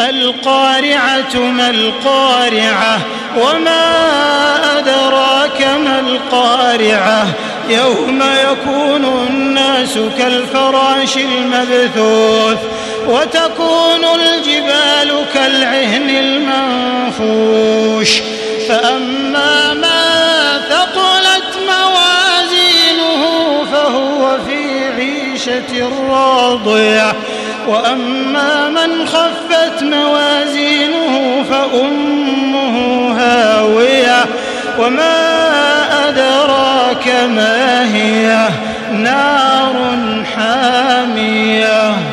القارعة ما القارعة وما أدراك ما القارعة يوم يكون الناس كالفراش المبثوث وتكون الجبال كالعهن المنفوش فأما من ثقلت موازينه فهو في عيشة راضية وأما من خفت موازينه فأمه هاوية وما أدراك ما هي نار حامية.